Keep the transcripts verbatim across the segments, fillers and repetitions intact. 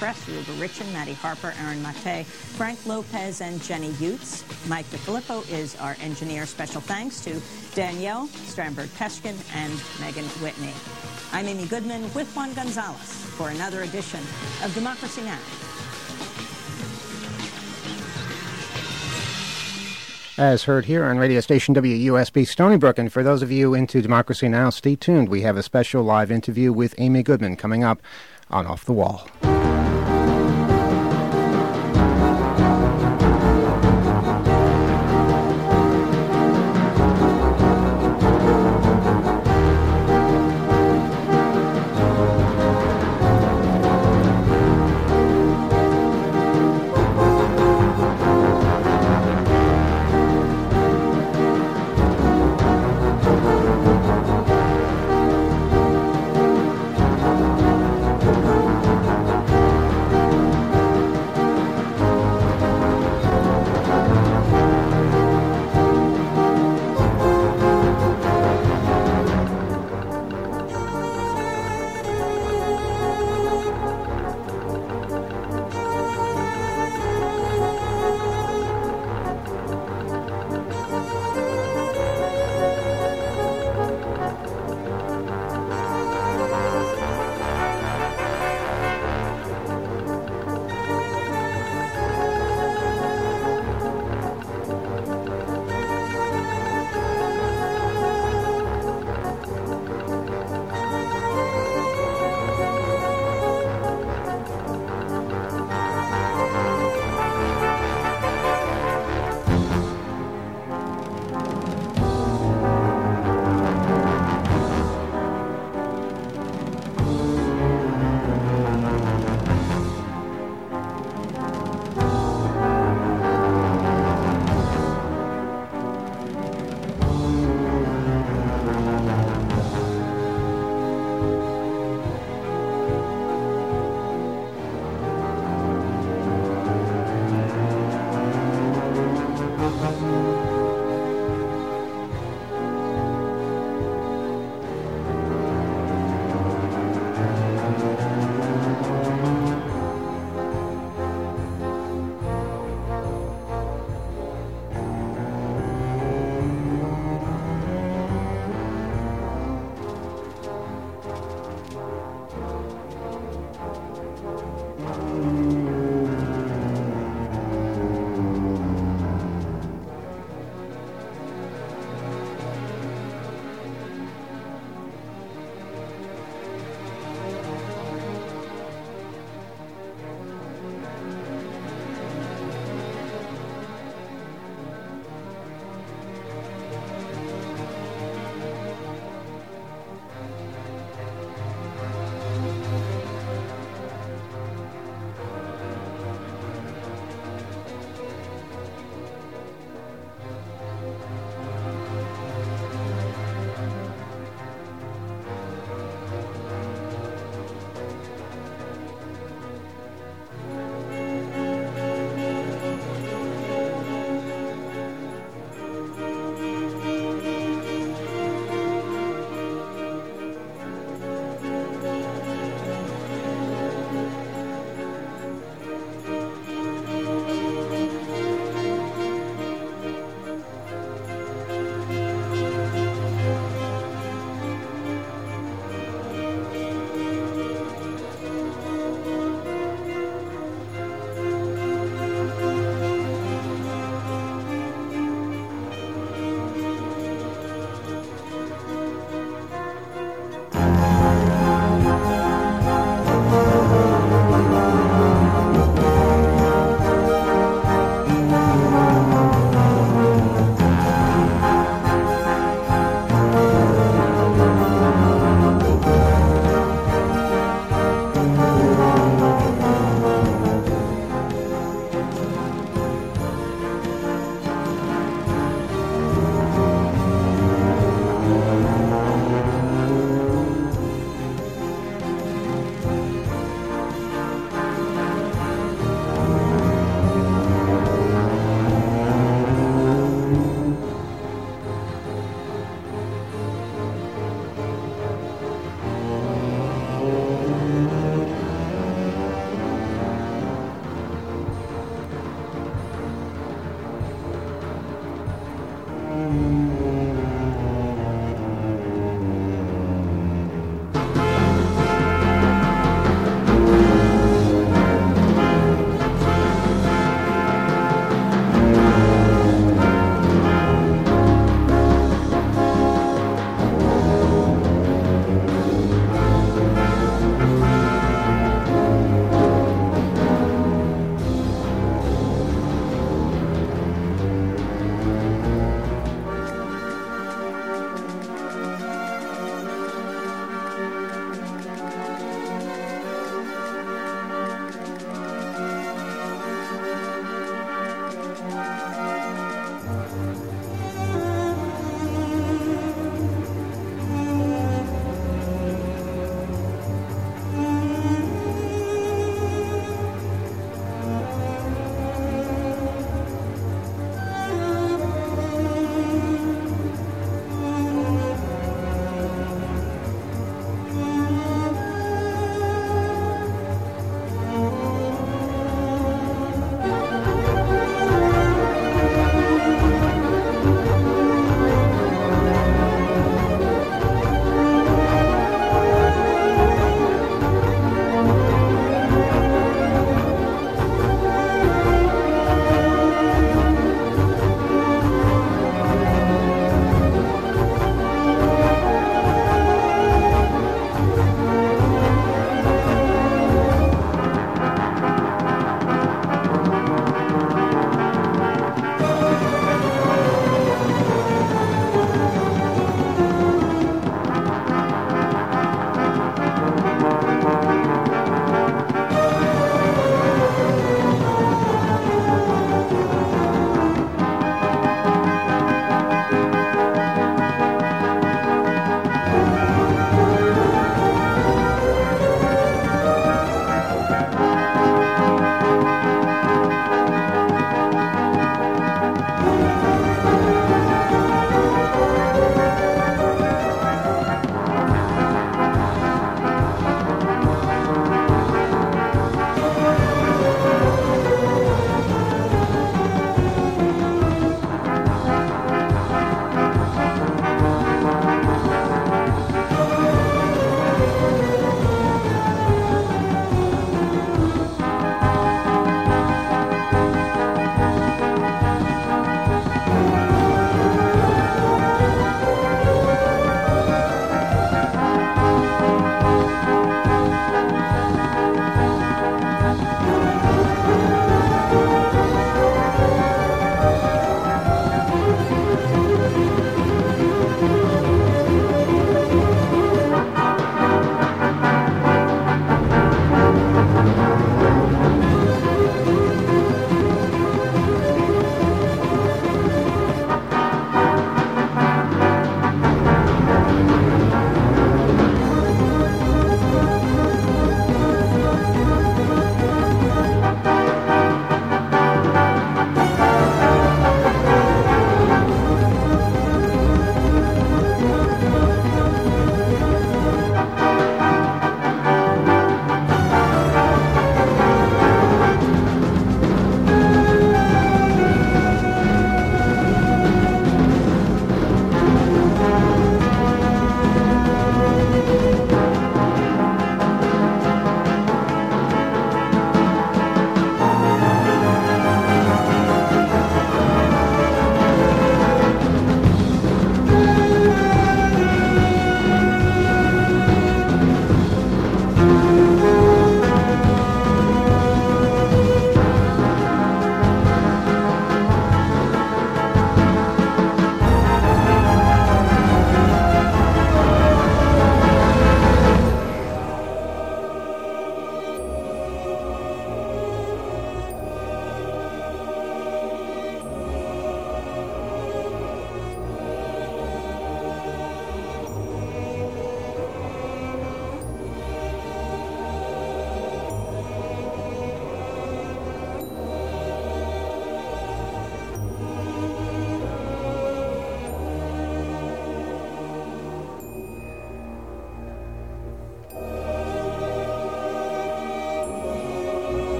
Press, Ruba Richin, Maddie Harper, Aaron Mate, Frank Lopez, and Jenny Utes. Mike DeFilippo is our engineer. Special thanks to Danielle Stramberg-Peshkin and Megan Whitney. I'm Amy Goodman with Juan Gonzalez for another edition of Democracy Now! As heard here on radio station W U S B Stony Brook. And for those of you into Democracy Now!, stay tuned. We have a special live interview with Amy Goodman coming up on Off the Wall.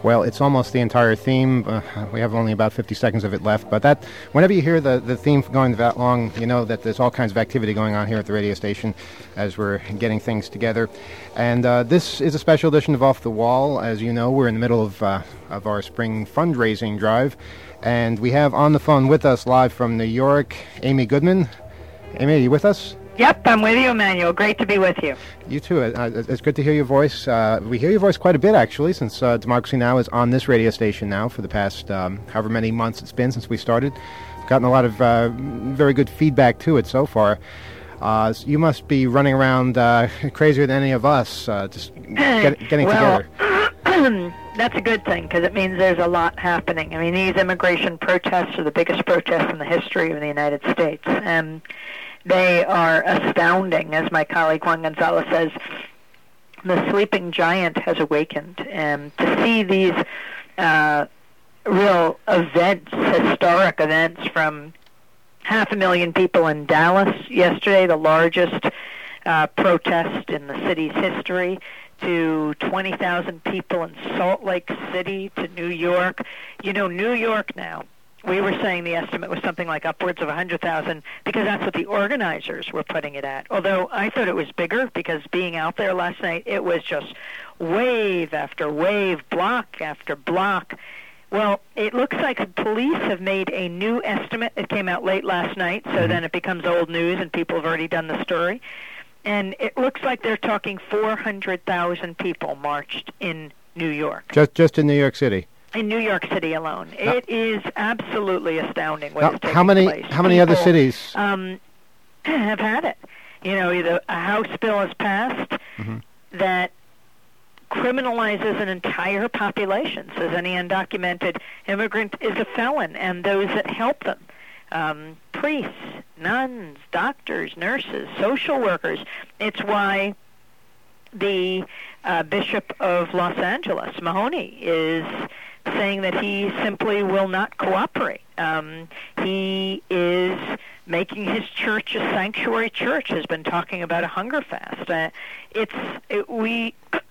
Well, it's almost the entire theme. Uh, we have only about fifty seconds of it left, but that whenever you hear the, the theme going that long, you know that there's all kinds of activity going on here at the radio station as we're getting things together. And uh, this is a special edition of Off the Wall. As you know, we're in the middle of, uh, of our spring fundraising drive, and we have on the phone with us live from New York, Amy Goodman. Amy, are you with us? Yep, I'm with you, Emmanuel. Great to be with you. You too. Uh, it's good to hear your voice. Uh, we hear your voice quite a bit, actually, since uh, Democracy Now! Is on this radio station now for the past um, however many months it's been since we started. We've gotten a lot of uh, very good feedback to it so far. Uh, so you must be running around uh, crazier than any of us, uh, just get, getting well, together. That's a good thing, because it means there's a lot happening. I mean, these immigration protests are the biggest protests in the history of the United States. And they are astounding, as my colleague Juan Gonzalez says. The sleeping giant has awakened. And to see these uh, real events, historic events, from half a million people in Dallas yesterday, the largest uh, protest in the city's history, to twenty thousand people in Salt Lake City, to New York. You know, New York now, we were saying the estimate was something like upwards of one hundred thousand, because that's what the organizers were putting it at. Although I thought it was bigger, because being out there last night, it was just wave after wave, block after block. Well, it looks like the police have made a new estimate. It came out late last night, so mm-hmm. then it becomes old news and people have already done the story. And it looks like they're talking four hundred thousand people marched in New York. Just just in New York City? In New York City alone. Now, it is absolutely astounding what now, is taking how many, place. How many people, other cities um, have had it? You know, either a House bill has passed mm-hmm. that criminalizes an entire population, says any undocumented immigrant is a felon, and those that help them. Um, priests, nuns, doctors, nurses, social workers. It's why the uh, Bishop of Los Angeles, Mahoney, is saying that he simply will not cooperate. Um, he is making his church a sanctuary church, has been talking about a hunger fast. Uh, it's, it, we...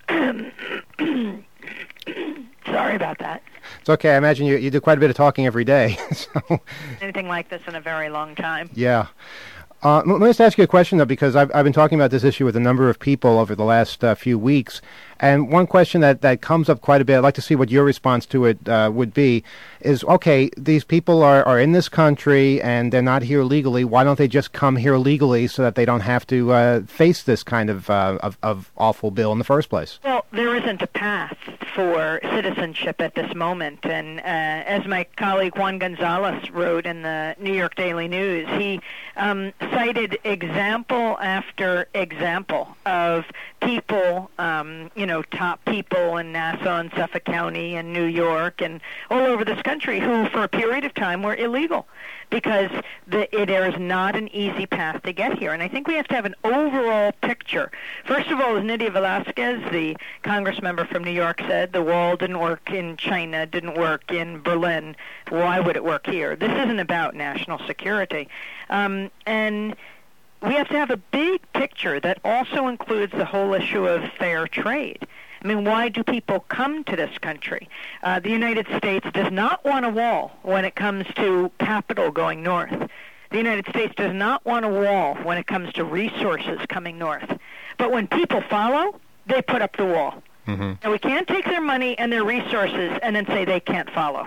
Sorry about that. It's okay. I imagine you, you do quite a bit of talking every day. so. Anything like this in a very long time. Yeah. Uh, let me just ask you a question, though, because I've, I've been talking about this issue with a number of people over the last uh, few weeks. And one question that, that comes up quite a bit, I'd like to see what your response to it uh, would be, is, okay, these people are, are in this country and they're not here legally. Why don't they just come here legally so that they don't have to uh, face this kind of, uh, of, of awful bill in the first place? Well, there isn't a path for citizenship at this moment. And uh, as my colleague Juan Gonzalez wrote in the New York Daily News, he um, cited example after example of people, um, you know, top people in Nassau and Suffolk County and New York and all over this country who, for a period of time, were illegal because the, it, there is not an easy path to get here. And I think we have to have an overall picture. First of all, as Nydia Velasquez, the Congress member from New York, said, the wall didn't work in China, didn't work in Berlin. Why would it work here? This isn't about national security. Um, and we have to have a big picture that also includes the whole issue of fair trade. I mean, why do people come to this country? Uh, the United States does not want a wall when it comes to capital going north. The United States does not want a wall when it comes to resources coming north. But when people follow, they put up the wall. Mm-hmm. And we can't take their money and their resources and then say they can't follow.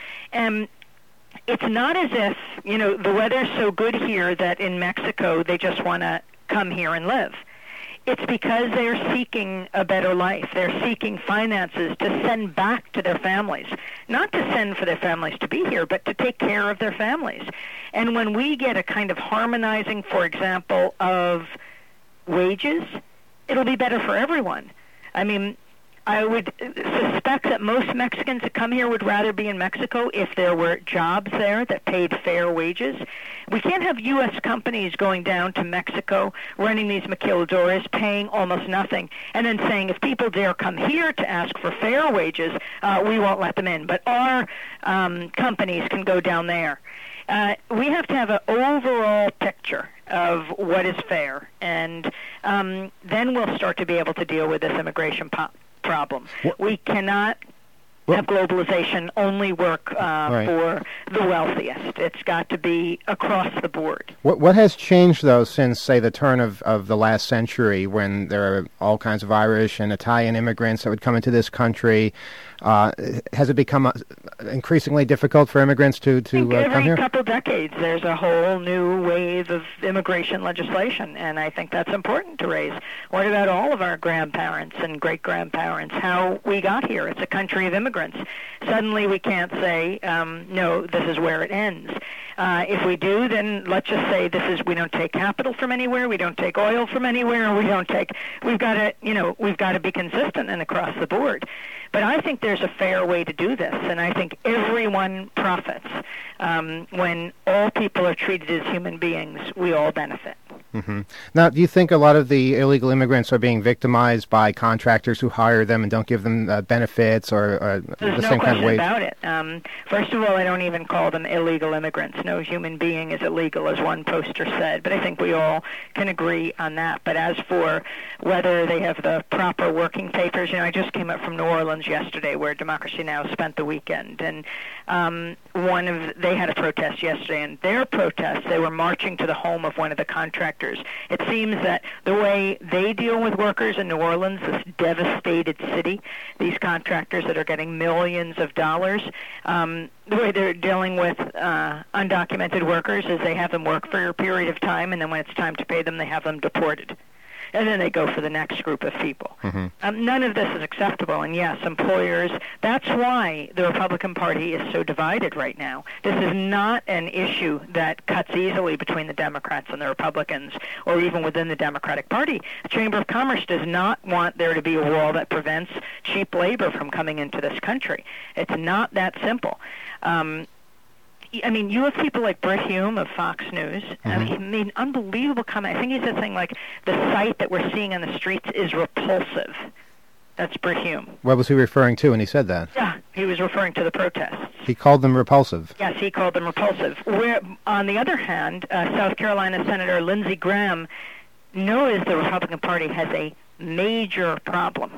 And it's not as if, you know, the weather's so good here that in Mexico they just want to come here and live. It's because they're seeking a better life. They're seeking finances to send back to their families. Not to send for their families to be here, but to take care of their families. And when we get a kind of harmonizing, for example, of wages, it'll be better for everyone. I mean, I would suspect that most Mexicans that come here would rather be in Mexico if there were jobs there that paid fair wages. We can't have U S companies going down to Mexico, running these maquiladoras, paying almost nothing, and then saying if people dare come here to ask for fair wages, uh, we won't let them in. But our um, companies can go down there. Uh, we have to have an overall picture of what is fair, and um, then we'll start to be able to deal with this immigration po- problem. What? We cannot Well, have globalization only work uh, right. for the wealthiest. It's got to be across the board. What what has changed, though, since, say, the turn of, of the last century, when there are all kinds of Irish and Italian immigrants that would come into this country? Uh, has it become uh, increasingly difficult for immigrants to, to uh, come here? Every couple decades, there's a whole new wave of immigration legislation, and I think that's important to raise. What about all of our grandparents and great-grandparents, how we got here? It's a country of immigrants. Suddenly we can't say, um, no, this is where it ends. Uh, if we do, then let's just say this is, we don't take capital from anywhere, we don't take oil from anywhere, we don't take, we've got to, you know, we've got to be consistent and across the board. But I think there's a fair way to do this, and I think everyone profits. Um, when all people are treated as human beings, we all benefit. Mm-hmm. Now, do you think a lot of the illegal immigrants are being victimized by contractors who hire them and don't give them uh, benefits or uh, There's the no same kind of wage? There's no question about it. Um, first of all, I don't even call them illegal immigrants. No human being is illegal, as one poster said, but I think we all can agree on that. But as for whether they have the proper working papers, you know, I just came up from New Orleans yesterday, where Democracy Now! Spent the weekend, and um, one of they had a protest yesterday, and their protest, they were marching to the home of one of the contractors. It seems that the way they deal with workers in New Orleans, this devastated city, these contractors that are getting millions of dollars, um, the way they're dealing with uh, undocumented workers is they have them work for a period of time, and then when it's time to pay them, they have them deported. And then they go for the next group of people. Mm-hmm. Um, none of this is acceptable. And yes, employers, that's why the Republican Party is so divided right now. This is not an issue that cuts easily between the Democrats and the Republicans, or even within the Democratic Party. The Chamber of Commerce does not want there to be a wall that prevents cheap labor from coming into this country. It's not that simple. Um, I mean, you have people like Brit Hume of Fox News. Mm-hmm. I mean, he made an unbelievable comment. I think he said something like, the sight that we're seeing on the streets is repulsive. That's Brit Hume. What was he referring to when he said that? Yeah, he was referring to the protests. He called them repulsive. Yes, he called them repulsive. Where, on the other hand, uh, South Carolina Senator Lindsey Graham knows the Republican Party has a major problem,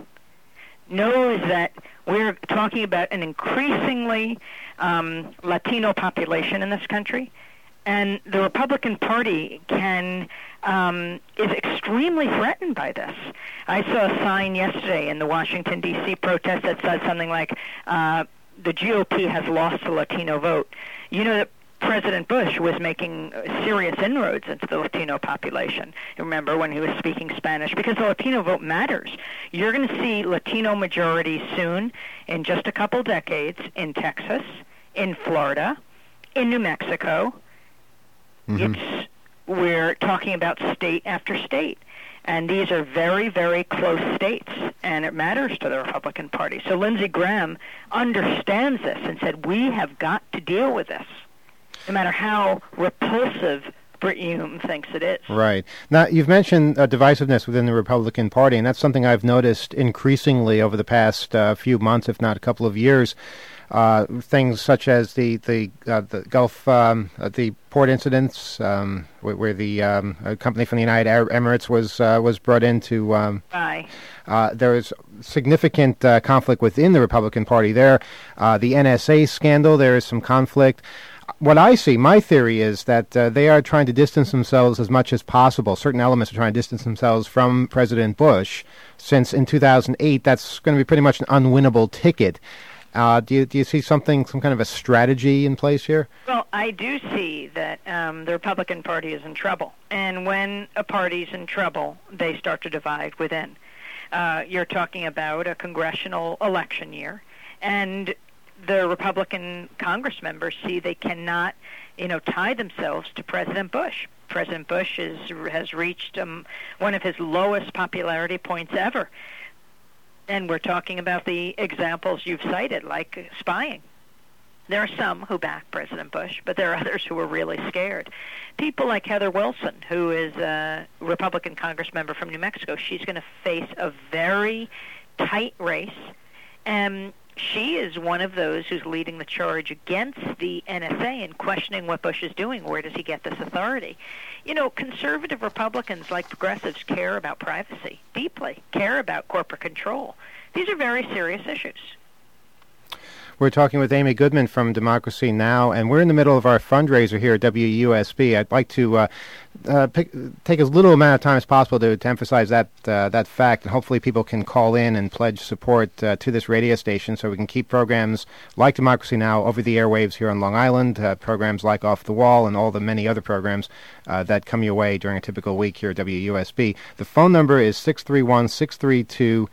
knows that we're talking about an increasingly um, Latino population in this country, and the Republican Party can um, is extremely threatened by this. I saw a sign yesterday in the Washington, D C protest that said something like, uh, the G O P has lost the Latino vote. You know that President Bush was making serious inroads into the Latino population. Remember when he was speaking Spanish? Because the Latino vote matters. You're going to see Latino majorities soon, in just a couple decades, in Texas, in Florida, in New Mexico. Mm-hmm. It's, we're talking about state after state. And these are very, very close states, and it matters to the Republican Party. So Lindsey Graham understands this and said, we have got to deal with this, no matter how repulsive Brit Hume thinks it is. Right. Now, you've mentioned uh, divisiveness within the Republican Party, and that's something I've noticed increasingly over the past uh, few months, if not a couple of years. Uh, things such as the the, uh, the Gulf, um, uh, the port incidents, um, where, where the um, a company from the United Arab Emirates was uh, was brought into. Um, Aye. Uh, there was significant uh, conflict within the Republican Party there. Uh, the N S A scandal, there is some conflict. What I see, my theory is that uh, they are trying to distance themselves as much as possible. Certain elements are trying to distance themselves from President Bush, since in two thousand eight, that's going to be pretty much an unwinnable ticket. Uh, do you do you see something, some kind of a strategy in place here? Well, I do see that um, the Republican Party is in trouble, and when a party's in trouble, they start to divide within. Uh, you're talking about a congressional election year, and the Republican Congress members see they cannot, you know, tie themselves to President Bush. President Bush is, has reached um, one of his lowest popularity points ever. And we're talking about the examples you've cited, like spying. There are some who back President Bush, but there are others who are really scared. People like Heather Wilson, who is a Republican Congress member from New Mexico, she's going to face a very tight race. And she is one of those who's leading the charge against the N S A and questioning what Bush is doing. Where does he get this authority? You know, conservative Republicans, like progressives, care about privacy deeply, care about corporate control. These are very serious issues. We're talking with Amy Goodman from Democracy Now!, and we're in the middle of our fundraiser here at W U S B. I'd like to uh, uh, pick, take as little amount of time as possible to, to emphasize that uh, that fact, and hopefully people can call in and pledge support uh, to this radio station so we can keep programs like Democracy Now! Over the airwaves here on Long Island, uh, programs like Off the Wall, and all the many other programs uh, that come your way during a typical week here at W U S B. The phone number is six three one, six three two,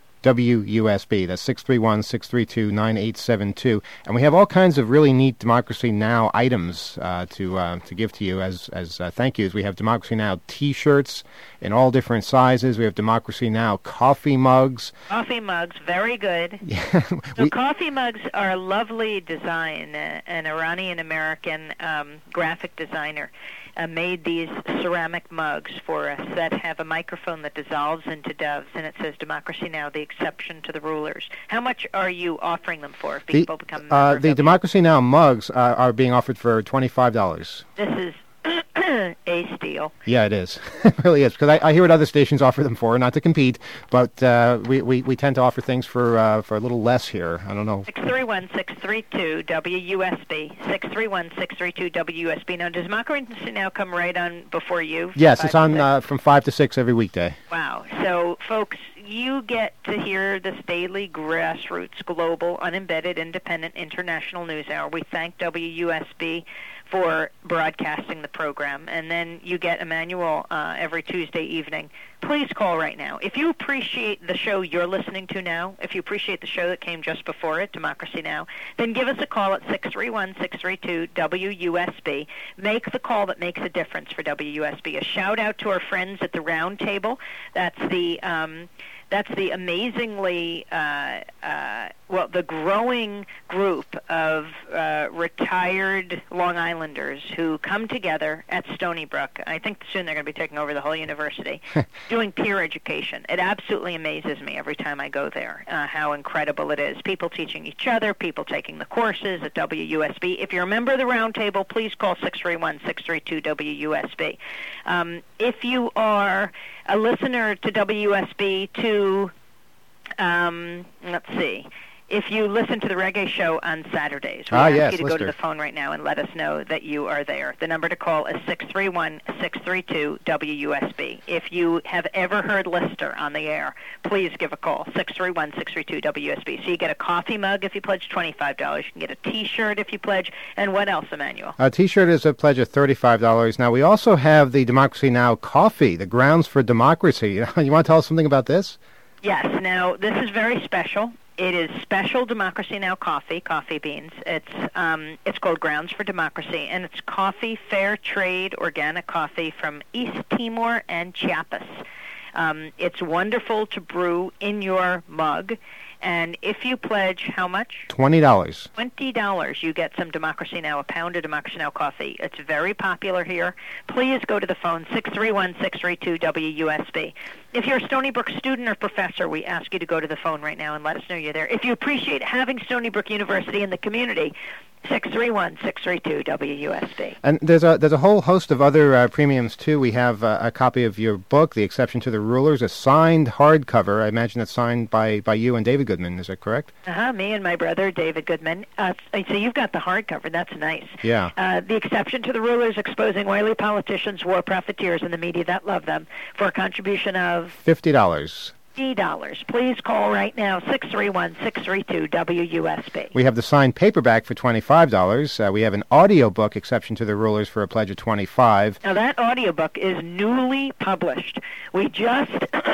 W U S B. That's six three one, six three two, nine eight seven two. And we have all kinds of really neat Democracy Now! Items uh, to uh, to give to you as as uh, thank yous. We have Democracy Now! T-shirts in all different sizes. We have Democracy Now! Coffee mugs. Coffee mugs, very good. Yeah, so we, coffee mugs are a lovely design. Uh, an Iranian-American um, graphic designer Uh, made these ceramic mugs for us that have a microphone that dissolves into doves, and it says Democracy Now!, the exception to the rulers. How much are you offering them for if people the, become uh, members? The Democracy Now! mugs uh, are being offered for twenty-five dollars. This is a steal. Yeah, it is. It really is, because I, I hear what other stations offer them for, not to compete, but uh, we, we, we tend to offer things for uh, for a little less here. I don't know. six three one, six three two, W U S B. six three one, six three two, W U S B. Now, does Democracy Now! come right on before you? Yes, it's on uh, from five to six every weekday. Wow. So, folks, you get to hear this daily grassroots, global, unembedded, independent, international news hour. We thank W U S B for broadcasting the program, and then you get Emmanuel uh, every Tuesday evening. Please call right now. If you appreciate the show you're listening to now, if you appreciate the show that came just before it, Democracy Now!, then give us a call at six three one, six three two, W U S B. Make the call that makes a difference for W U S B. A shout-out to our friends at the Round Table. That's the... Um, That's the amazingly, uh, uh, well, the growing group of uh, retired Long Islanders who come together at Stony Brook. I think soon they're going to be taking over the whole university, doing peer education. It absolutely amazes me every time I go there, uh, how incredible it is. People teaching each other, people taking the courses at W U S B. If you're a member of the Round Table, please call six three one, six three two, W U S B. Um, if you are a listener to W U S B to, um, let's see, if you listen to the Reggae Show on Saturdays, we ah, ask yes, you to listener. go to the phone right now and let us know that you are there. The number to call is six three one, six three two, W U S B. If you have ever heard Lister on the air, please give a call, six three one, six three two, W U S B. So you get a coffee mug if you pledge twenty-five dollars. You can get a T-shirt if you pledge. And what else, Emmanuel? A T-shirt is a pledge of thirty-five dollars. Now, we also have the Democracy Now! Coffee, the Grounds for Democracy. You want to tell us something about this? Yes. Now, this is very special. It is special Democracy Now! Coffee, coffee beans. It's um, it's called Grounds for Democracy, and it's coffee, fair trade, organic coffee from East Timor and Chiapas. Um, it's wonderful to brew in your mug, and if you pledge how much? twenty dollars. twenty dollars. You get some Democracy Now!, a pound of Democracy Now! Coffee. It's very popular here. Please go to the phone, six three one, six three two, W U S B. If you're a Stony Brook student or professor, we ask you to go to the phone right now and let us know you're there. If you appreciate having Stony Brook University in the community, six three one, six three two, W U S B. And there's a there's a whole host of other uh, premiums, too. We have uh, a copy of your book, The Exception to the Rulers, a signed hardcover. I imagine it's signed by, by you and David Goodman. Is that correct? Uh-huh, me and my brother, David Goodman. Uh, so you've got the hardcover. That's nice. Yeah. Uh, the Exception to the Rulers, exposing wily politicians, war profiteers, and the media that love them, for a contribution of fifty dollars. fifty dollars. Please call right now, six three one, six three two, W U S B. We have the signed paperback for twenty-five dollars. Uh, we have an audiobook, Exception to the Rulers, for a pledge of twenty-five dollars. Now, that audiobook is newly published. We just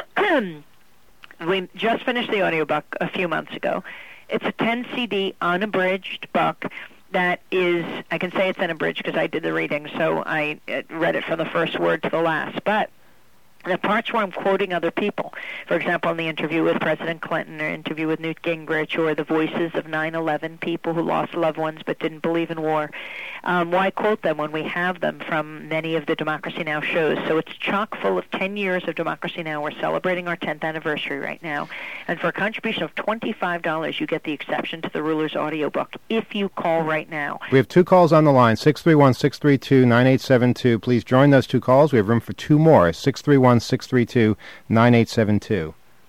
we just finished the audiobook a few months ago. It's a ten C D unabridged book that is, I can say it's unabridged because I did the reading, so I read it from the first word to the last. But the parts where I'm quoting other people, for example, in the interview with President Clinton or interview with Newt Gingrich, or the voices of nine eleven people who lost loved ones but didn't believe in war, um, why quote them when we have them from many of the Democracy Now! Shows? So it's chock full of ten years of Democracy Now! We're celebrating our tenth anniversary right now. And for a contribution of twenty-five dollars, you get the Exception to the Rulers audiobook if you call right now. We have two calls on the line, six three one, six three two, nine eight seven two. Please join those two calls. We have room for two more, six three one, six three two, nine eight seven two.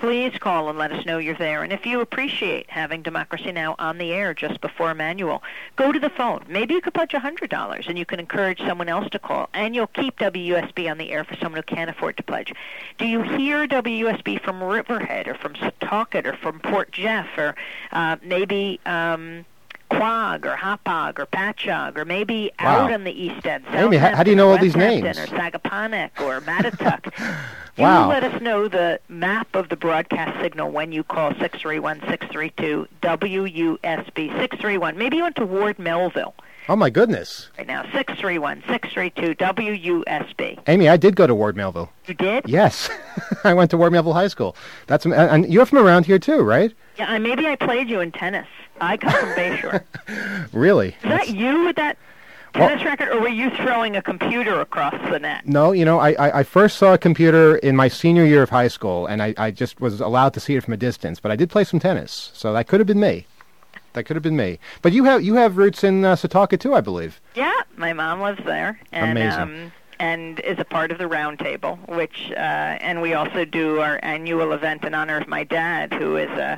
please call and let us know you're there. And if you appreciate having Democracy Now! On the air just before Emmanuel, go to the phone. Maybe you could pledge one hundred dollars, and you can encourage someone else to call. And you'll keep W U S B on the air for someone who can't afford to pledge. Do you hear W U S B from Riverhead or from Setauket or from Port Jeff or uh, maybe... Um, Quogue or Hauppauge or Patchogue or maybe wow. out on the East End. Amy, how, how do you know all these names? Or Sagaponack or Mattituck. Wow. You let us know the map of the broadcast signal when you call six three one, six three two, W U S B, six three one. Maybe you went to Ward Melville. Oh, my goodness. Right now, six three one, six three two, W U S B. Amy, I did go to Ward Melville. You did? Yes. I went to Ward Melville High School. That's And you're from around here, too, right? Yeah, maybe I played you in tennis. I come from Bayshore. Really? Is that you with that tennis well, racket, or were you throwing a computer across the net? No, you know, I, I, I first saw a computer in my senior year of high school, and I, I just was allowed to see it from a distance. But I did play some tennis, so that could have been me. That could have been me. But you have you have roots in uh, Setauket, too, I believe. Yeah, my mom lives there. And, Amazing. Um, and is a part of the Round Table, which, uh, and we also do our annual event in honor of my dad, who is a...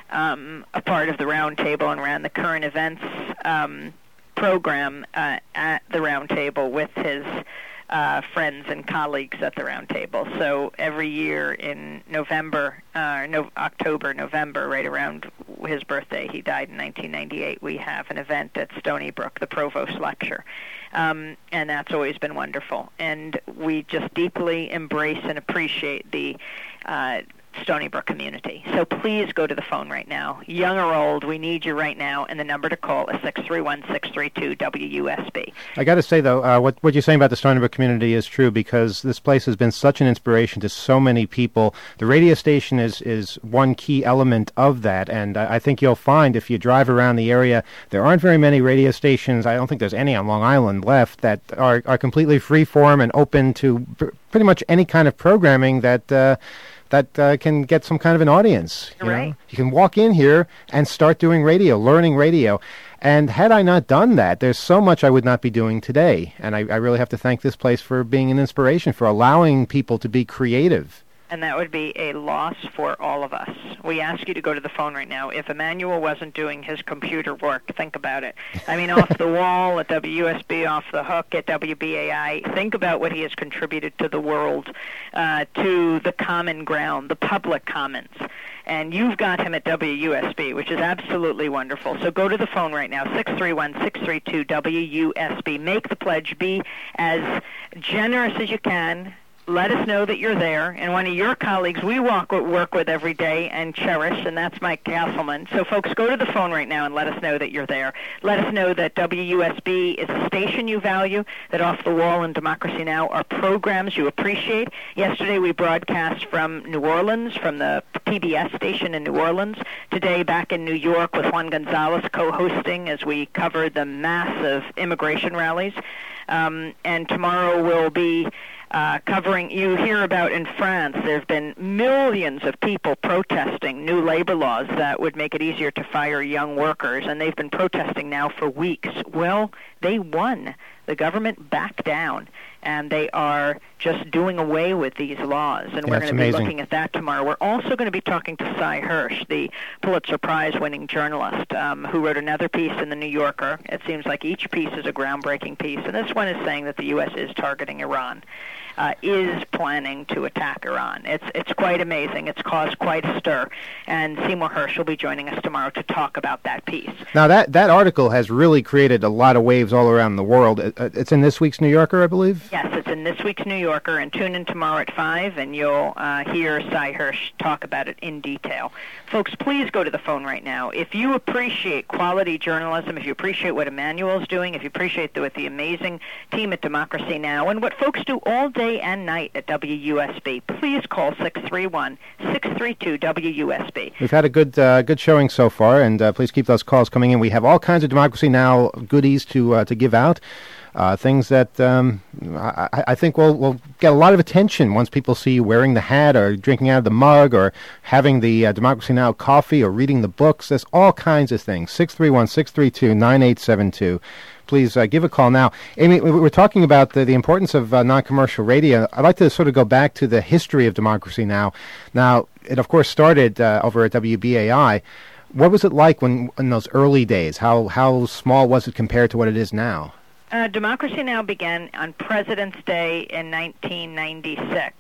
Um, a part of the Round Table and ran the current events um, program uh, at the Round Table with his uh, friends and colleagues at the Round Table. So every year in November, uh, no, October, November, right around his birthday, he died in nineteen ninety-eight, we have an event at Stony Brook, the Provost Lecture. Um, and that's always been wonderful. And we just deeply embrace and appreciate the uh, Stony Brook community. So please go to the phone right now. Young or old, we need you right now, and the number to call is six three one, six three two, W U S B. I got to say, though, uh, what, what you're saying about the Stony Brook community is true, because this place has been such an inspiration to so many people. The radio station is, is one key element of that, and I, I think you'll find if you drive around the area, there aren't very many radio stations, I don't think there's any on Long Island left, that are, are completely free-form and open to pr- pretty much any kind of programming that... Uh, that uh, can get some kind of an audience. You right. know? You can walk in here and start doing radio, learning radio. And had I not done that, there's so much I would not be doing today. And I, I really have to thank this place for being an inspiration, for allowing people to be creative. And that would be a loss for all of us. We ask you to go to the phone right now. If Emmanuel wasn't doing his computer work, think about it. I mean, off the wall at W U S B, off the hook at W B A I, think about what he has contributed to the world, uh, to the common ground, the public commons. And you've got him at W U S B, which is absolutely wonderful. So go to the phone right now, six three one, six three two, W U S B. Make the pledge. Be as generous as you can. Let us know that you're there, and one of your colleagues we walk, work with every day and cherish, and that's Mike Castleman. So, folks, go to the phone right now and let us know that you're there. Let us know that W U S B is a station you value, that Off the Wall and Democracy Now! Are programs you appreciate. Yesterday we broadcast from New Orleans, from the P B S station in New Orleans. Today back in New York with Juan Gonzalez co-hosting as we cover the massive immigration rallies. Um, and tomorrow we'll be uh, covering, you hear about in France, there have been millions of people protesting new labor laws that would make it easier to fire young workers, and they've been protesting now for weeks. Well, they won. The government backed down, and they are just doing away with these laws, and yeah, we're going to be amazing. looking at that tomorrow. We're also going to be talking to Sy Hersh, the Pulitzer Prize-winning journalist, um, who wrote another piece in The New Yorker. It seems like each piece is a groundbreaking piece, and this one is saying that the U S is targeting Iran. Uh, is planning to attack Iran. It's it's quite amazing. It's caused quite a stir. And Seymour Hersh will be joining us tomorrow to talk about that piece. Now, that, that article has really created a lot of waves all around the world. It's in this week's New Yorker, I believe? Yes, it's in this week's New Yorker, and tune in tomorrow at five, and you'll uh, hear Sy Hersh talk about it in detail. Folks, please go to the phone right now. If you appreciate quality journalism, if you appreciate what Emmanuel's doing, if you appreciate the, what the amazing team at Democracy Now! And what folks do all day and night at W U S B, please call six three one, six three two, W U S B. We've had a good uh, good showing so far, and uh, please keep those calls coming in. We have all kinds of Democracy Now! Goodies to uh, to give out, uh, things that um, I, I think will will get a lot of attention once people see you wearing the hat or drinking out of the mug or having the uh, Democracy Now! Coffee or reading the books. There's all kinds of things. six three one, six three two, nine eight seven two. please uh, give a call now. Amy, we we're talking about the, the importance of uh, non-commercial radio. I'd like to sort of go back to the history of Democracy Now! Now, it of course started uh, over at W B A I. What was it like when in those early days? How how small was it compared to what it is now? Uh, Democracy Now! Began on President's Day in nineteen ninety-six,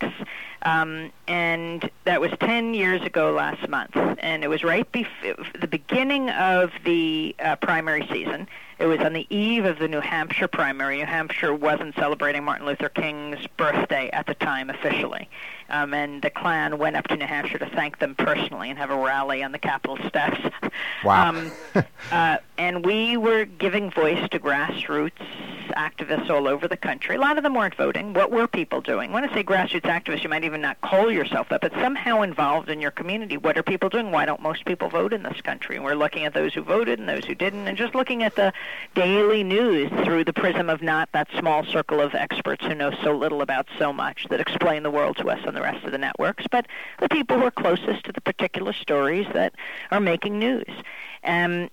um, and that was ten years ago last month. And it was right before the beginning of the uh, primary season. It was on the eve of the New Hampshire primary. New Hampshire wasn't celebrating Martin Luther King's birthday at the time officially. Um, and the Klan went up to New Hampshire to thank them personally and have a rally on the Capitol steps. Wow. um, uh, and we were giving voice to grassroots activists all over the country. A lot of them weren't voting. What were people doing? When I say grassroots activists, you might even not call yourself that, but somehow involved in your community. What are people doing? Why don't most people vote in this country? And we're looking at those who voted and those who didn't, and just looking at the daily news through the prism of not that small circle of experts who know so little about so much that explain the world to us on the rest of the networks, but the people who are closest to the particular stories that are making news. Um,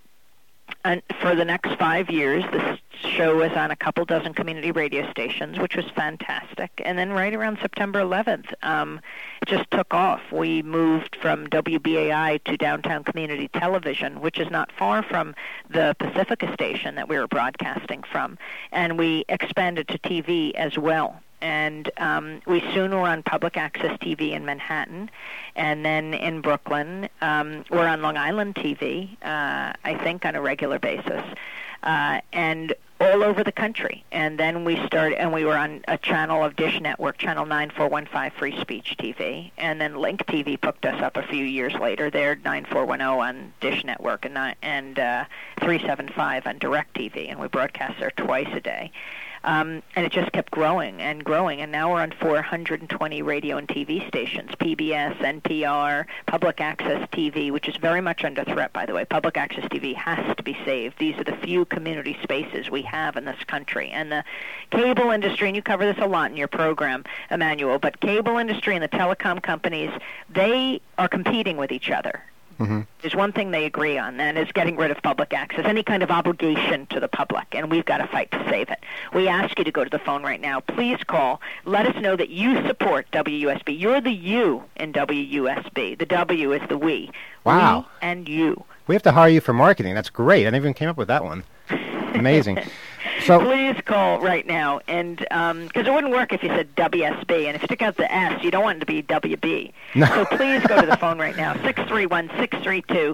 and for the next five years, this show was on a couple dozen community radio stations, which was fantastic. And then right around September eleventh, um, it just took off. We moved from W B A I to Downtown Community Television, which is not far from the Pacifica station that we were broadcasting from. And we expanded to T V as well. And um, we soon were on public access T V in Manhattan, and then in Brooklyn. Um, we're on Long Island T V, uh, I think, on a regular basis, uh, and all over the country. And then we started, and we were on a channel of Dish Network, channel nine four one five Free Speech T V, and then Link T V picked us up a few years later. They're nine four one zero on Dish Network and, and uh, three seventy-five on DirecTV, and we broadcast there twice a day. Um, and it just kept growing and growing, and now we're on four hundred twenty radio and T V stations, P B S, N P R, public access T V, which is very much under threat, by the way. Public access T V has to be saved. These are the few community spaces we have in this country. And the cable industry, and you cover this a lot in your program, Emmanuel, but cable industry and the telecom companies, they are competing with each other. Mm-hmm. There's one thing they agree on, and is getting rid of public access, any kind of obligation to the public, and we've got to fight to save it. We ask you to go to the phone right now. Please call. Let us know that you support W U S B. You're the you in W U S B. The W is the we. Wow. We and you. We have to hire you for marketing. That's great. I never even came up with that one. Amazing. So please call right now, and because um, it wouldn't work if you said W S B, and if you took out the S, you don't want it to be W B. No. So please go to the phone right now, six three one, six three two,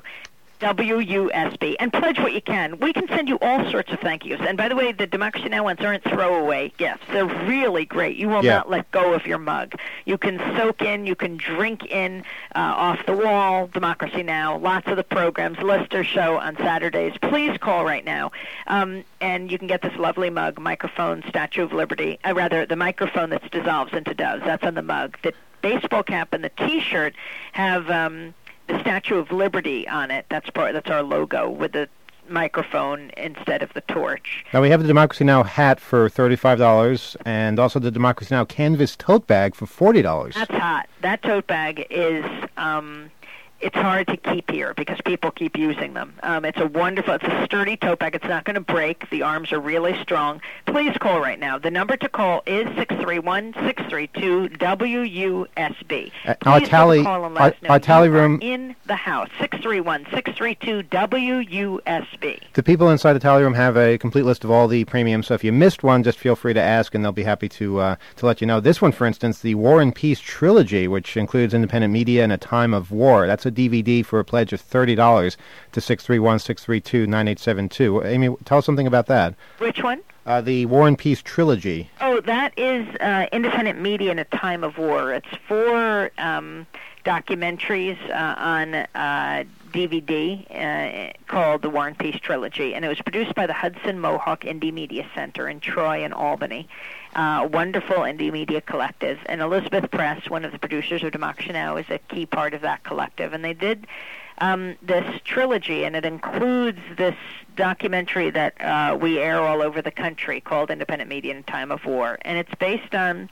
W U S B, and pledge what you can. We can send you all sorts of thank yous. And by the way, the Democracy Now! Ones aren't throwaway gifts. They're really great. You will yeah. not let go of your mug. You can soak in, you can drink in, uh, off the wall, Democracy Now!, lots of the programs, Lister Show on Saturdays. Please call right now. Um, and you can get this lovely mug, microphone, Statue of Liberty, uh, rather, the microphone that dissolves into doves. That's on the mug. The baseball cap and the T-shirt have Um, the Statue of Liberty on it. That's part. That's our logo with the microphone instead of the torch. Now we have the Democracy Now! Hat for thirty-five dollars, and also the Democracy Now! Canvas tote bag for forty dollars. That's hot. That tote bag is. Um, It's hard to keep here because people keep using them. Um, it's a wonderful, it's a sturdy tote bag. It's not going to break. The arms are really strong. Please call right now. The number to call is six three one, six three two, W U S B. Uh, our tally, our, our tally room in the house, six three one, six three two, W U S B. The people inside the tally room have a complete list of all the premiums, so if you missed one, just feel free to ask, and they'll be happy to uh, to let you know. This one, for instance, the War and Peace Trilogy, which includes independent media in a time of war. That's a D V D for a pledge of thirty dollars to six three one, six three two, nine eight seven two. Amy, tell us something about that. Which one? Uh, the War and Peace Trilogy. Oh, that is uh, independent media in a time of war. It's four um, documentaries uh, on uh, D V D uh, called the War and Peace Trilogy, and it was produced by the Hudson Mohawk Indie Media Center in Troy and Albany. Uh, wonderful indie media collective. And Elizabeth Press, one of the producers of Democracy Now!, is a key part of that collective. And they did um, this trilogy, and it includes this documentary that uh, we air all over the country called Independent Media in a Time of War. And it's based on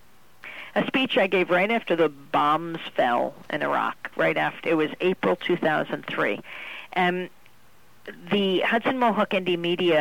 a speech I gave right after the bombs fell in Iraq, right after. It was April two thousand three. And the Hudson Mohawk Indie Media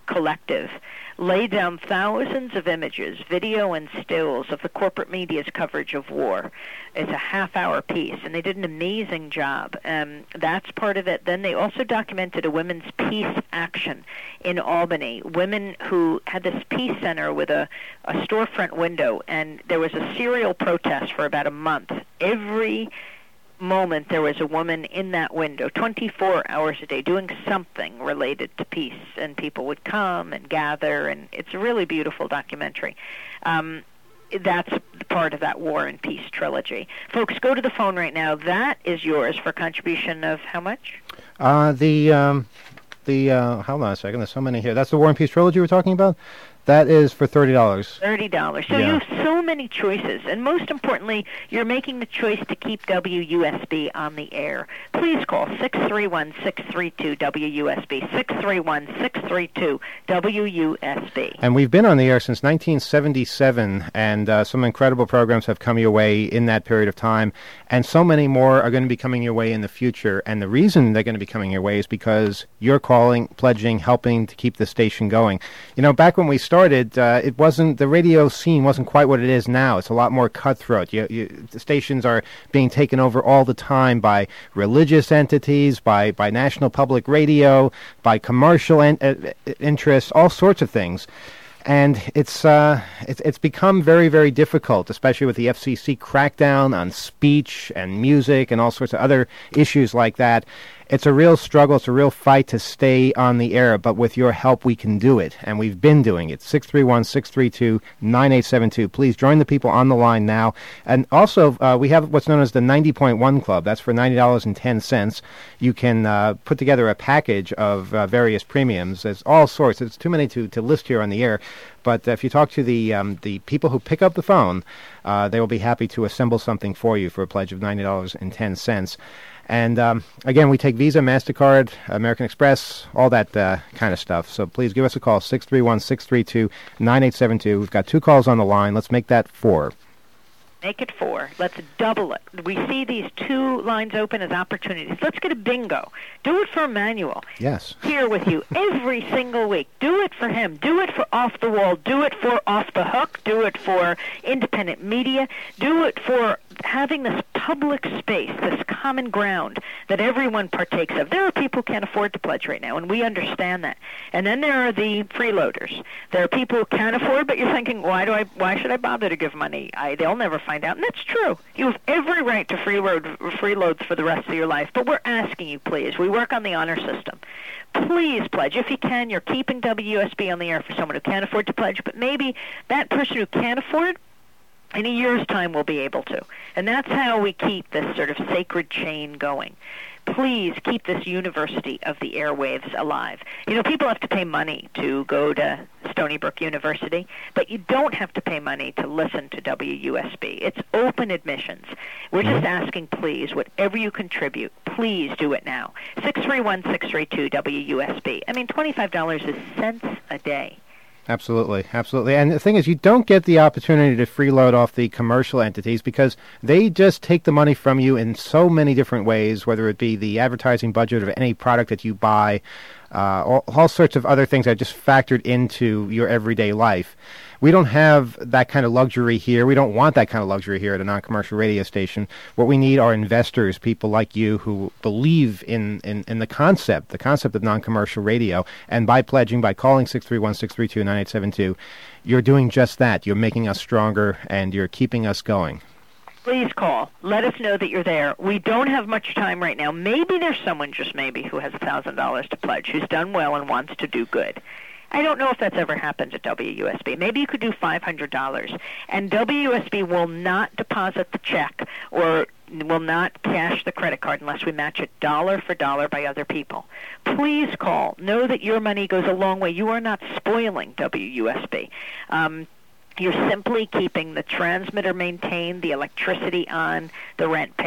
Collective laid down thousands of images, video and stills of the corporate media's coverage of war. It's a half-hour piece, and they did an amazing job. Um, that's part of it. Then they also documented a women's peace action in Albany, women who had this peace center with a, a storefront window, and there was a serial protest for about a month. Every moment there was a woman in that window twenty-four hours a day doing something related to peace, and people would come and gather, and it's a really beautiful documentary. Um, that's part of that War and Peace trilogy. Folks, go to the phone right now. That is yours for contribution of how much? Uh, the, um, the uh, hold on a second, there's so many here. That's the War and Peace trilogy we're talking about? That is for thirty dollars. thirty dollars. So yeah. You have so many choices, and most importantly, you're making the choice to keep W U S B on the air. Please call six three one, six three two, W U S B, six three one, six three two, W U S B. And we've been on the air since nineteen seventy-seven, and uh, some incredible programs have come your way in that period of time, and so many more are going to be coming your way in the future. And the reason they're going to be coming your way is because you're calling, pledging, helping to keep the station going. You know, back when we started, Started, uh, it wasn't the radio scene wasn't quite what it is now. It's a lot more cutthroat. You, you, the stations are being taken over all the time by religious entities, by by National Public Radio, by commercial en- uh, interests, all sorts of things. And it's, uh, it's it's become very, very difficult, especially with the F C C crackdown on speech and music and all sorts of other issues like that. It's a real struggle. It's a real fight to stay on the air, but with your help, we can do it, and we've been doing it. six three one, six three two, nine eight seven two. Please join the people on the line now. And also, uh, we have what's known as the ninety point one Club. That's for ninety dollars and ten cents. You can uh, put together a package of uh, various premiums. There's all sorts. It's too many to, to list here on the air. But if you talk to the um, the people who pick up the phone, uh, they will be happy to assemble something for you for a pledge of ninety dollars and ten cents. And, um, again, we take Visa, MasterCard, American Express, all that uh, kind of stuff. So please give us a call, six three one, six three two, nine eight seven two. We've got two calls on the line. Let's make that four. Make it four. Let's double it. We see these two lines open as opportunities. Let's get a bingo. Do it for Emmanuel. Yes. Here with you every single week. Do it for him. Do it for Off the Wall. Do it for Off the Hook. Do it for independent media. Do it for having this public space, this common ground that everyone partakes of. There are people who can't afford to pledge right now, and we understand that. And then there are the freeloaders. There are people who can't afford, but you're thinking, why do I? Why should I bother to give money? I, they'll never find out. And that's true. You have every right to freeload, freeloads for the rest of your life, but we're asking you, please. We work on the honor system. Please pledge. If you can, you're keeping W U S B on the air for someone who can't afford to pledge, but maybe that person who can't afford, in a year's time, will be able to. And that's how we keep this sort of sacred chain going. Please keep this University of the Airwaves alive. You know, people have to pay money to go to Stony Brook University, but you don't have to pay money to listen to W U S B. It's open admissions. We're just asking, please, whatever you contribute, please do it now. six three one, six three two, W U S B. I mean, twenty-five dollars is cents a day. Absolutely, absolutely. And the thing is, you don't get the opportunity to freeload off the commercial entities because they just take the money from you in so many different ways, whether it be the advertising budget of any product that you buy, uh, all, all sorts of other things that are just factored into your everyday life. We don't have that kind of luxury here. We don't want that kind of luxury here at a non-commercial radio station. What we need are investors, people like you who believe in, in, in the concept, the concept of non-commercial radio. And by pledging, by calling six three one, six three two, nine eight seven two, you're doing just that. You're making us stronger, and you're keeping us going. Please call. Let us know that you're there. We don't have much time right now. Maybe there's someone, just maybe, who has one thousand dollars to pledge, who's done well and wants to do good. I don't know if that's ever happened at W U S B. Maybe you could do five hundred dollars, and W U S B will not deposit the check or will not cash the credit card unless we match it dollar for dollar by other people. Please call. Know that your money goes a long way. You are not spoiling W U S B. Um, You're simply keeping the transmitter maintained, the electricity on, the rent paid.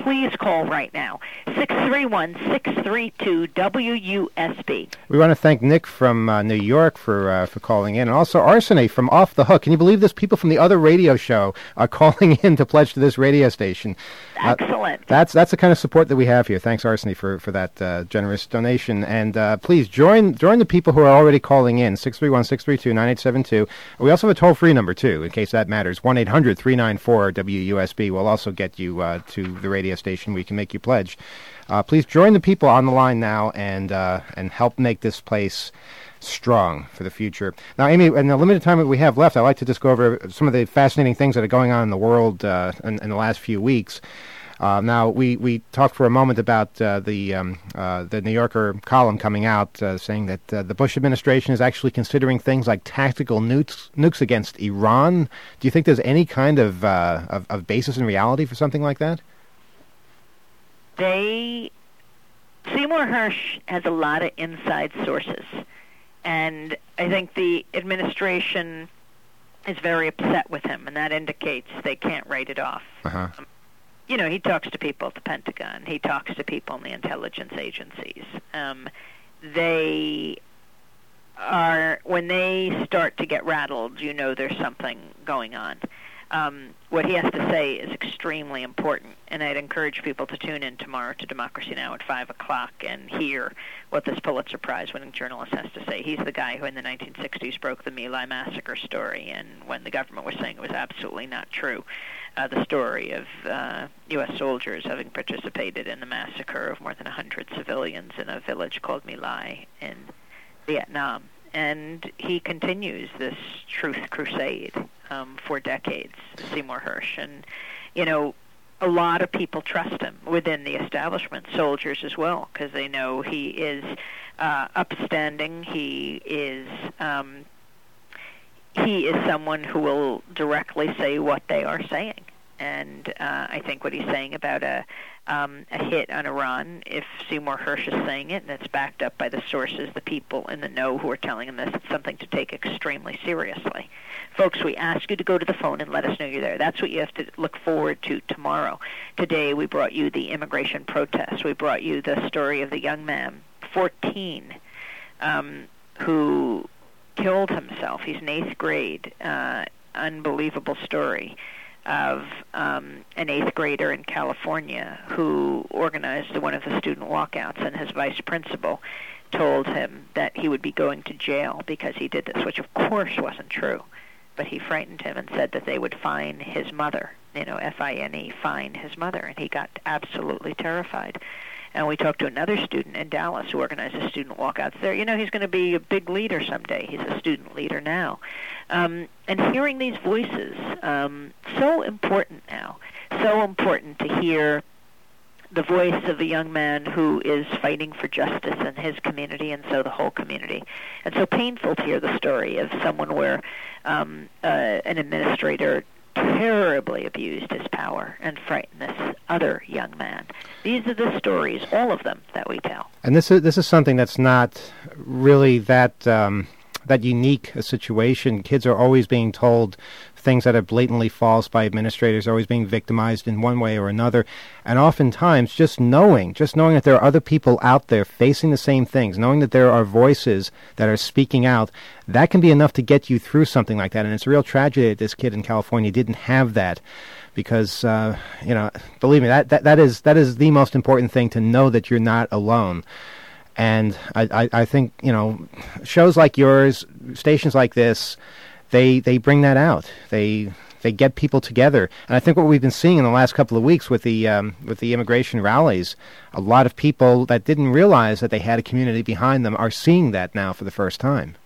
please call right now, six three one, six three two, W U S B. We want to thank Nick from uh, New York for uh, for calling in, and also Arsene from Off the Hook. Can you believe this? People from the other radio show are calling in to pledge to this radio station. Excellent. Uh, that's that's the kind of support that we have here. Thanks, Arsene, for, for that uh, generous donation. And uh, please join join the people who are already calling in, six three one, six three two, nine eight seven two. We also have a toll-free number, too, in case that matters, one eight hundred, three nine four, W U S B. We'll also get you uh, to the radio station where you can make your pledge. Uh, please join the people on the line now and uh, and help make this place strong for the future. Now, Amy, in the limited time that we have left, I'd like to just go over some of the fascinating things that are going on in the world uh, in, in the last few weeks. Uh, now, we, we talked for a moment about uh, the um, uh, the New Yorker column coming out uh, saying that uh, the Bush administration is actually considering things like tactical nukes, nukes against Iran. Do you think there's any kind of, uh, of, of basis in reality for something like that? They, Seymour Hersh has a lot of inside sources, and I think the administration is very upset with him, and that indicates they can't write it off. Uh-huh. Um, you know, he talks to people at the Pentagon. He talks to people in the intelligence agencies. Um, they are, when they start to get rattled, you know there's something going on. Um, what he has to say is extremely important, and I'd encourage people to tune in tomorrow to Democracy Now! At five o'clock and hear what this Pulitzer Prize-winning journalist has to say. He's the guy who in the nineteen sixties broke the My Lai massacre story, and when the government was saying it was absolutely not true, uh, the story of uh, U S soldiers having participated in the massacre of more than one hundred civilians in a village called My Lai in Vietnam. And he continues this truth crusade um, for decades, Seymour Hersh. And, you know, a lot of people trust him within the establishment, soldiers as well, because they know he is uh, upstanding. He is um, he is someone who will directly say what they are saying. And uh, I think what he's saying about a um, a hit on Iran, if Seymour Hersh is saying it, and it's backed up by the sources, the people in the know who are telling him this, it's something to take extremely seriously. Folks, we ask you to go to the phone and let us know you're there. That's what you have to look forward to tomorrow. Today we brought you the immigration protest. We brought you the story of the young man, fourteen, um, who killed himself. He's in eighth grade. Uh, unbelievable story of um, an eighth grader in California who organized one of the student walkouts, and his vice principal told him that he would be going to jail because he did this, which of course wasn't true. But he frightened him and said that they would fine his mother, you know, F I N E, fine his mother, and he got absolutely terrified. And we talked to another student in Dallas who organizes student walkouts there. You know, he's going to be a big leader someday. He's a student leader now. Um, and hearing these voices, um, so important now, so important to hear the voice of a young man who is fighting for justice in his community, and so the whole community. And so painful to hear the story of someone where um, uh, an administrator terribly abused his power and frightened this other young man. These are the stories, all of them, that we tell. And this is this is something that's not really that um, that unique a situation. Kids are always being told things that are blatantly false by administrators, always being victimized in one way or another. And oftentimes, just knowing, just knowing that there are other people out there facing the same things, knowing that there are voices that are speaking out, that can be enough to get you through something like that. And it's a real tragedy that this kid in California didn't have that. Because, uh, you know, believe me, that, that, that is that is the most important thing, to know that you're not alone. And I, I, I think, you know, shows like yours, stations like this, they they bring that out. They they get people together. And I think what we've been seeing in the last couple of weeks with the um, with the immigration rallies, a lot of people that didn't realize that they had a community behind them are seeing that now for the first time.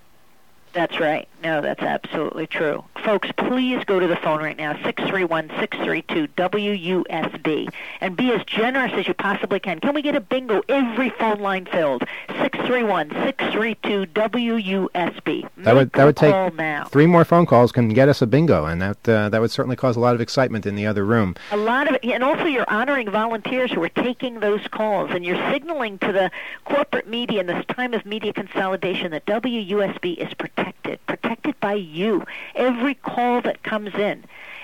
That's right. No, that's absolutely true. Folks, please go to the phone right now, six three one, six three two, W U S B, and be as generous as you possibly can. Can we get a bingo? Every phone line filled. six three one, six three two, W U S B. Make that would that would take now. Three more phone calls can get us a bingo, and that uh, that would certainly cause a lot of excitement in the other room. A lot of it, and also you're honoring volunteers who are taking those calls, and you're signaling to the corporate media in this time of media consolidation that W U S B is protected, protected by you. Every call that comes in